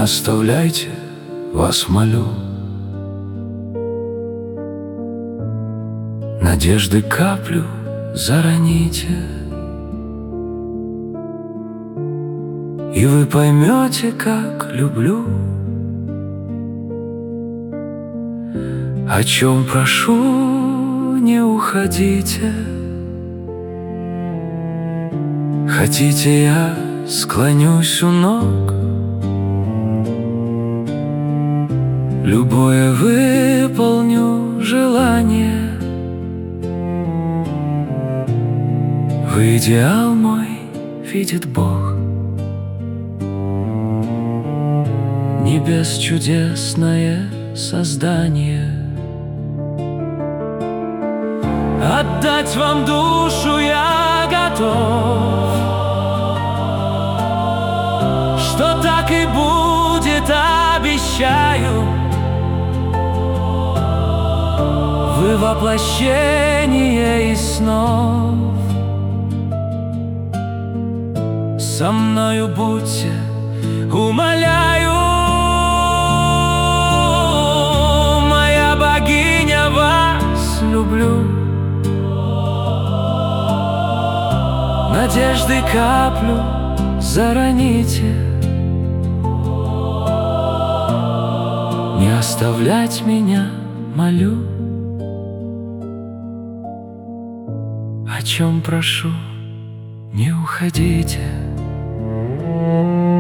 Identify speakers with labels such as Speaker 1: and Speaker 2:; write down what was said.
Speaker 1: оставляйте, вас молю. Надежды каплю зароните, и вы поймете, как люблю. О чем прошу, не уходите. Хотите, я склонюсь у ног, любое выполню желание. Вы идеал мой, видит Бог, небес чудесное создание. Отдать вам душу я готов, что так и будет, обещаю. Вы воплощение из снов. Со мною будьте, умоляю, моя богиня, вас люблю. Надежды каплю зароните, не оставлять меня молю. О чем прошу, не уходите.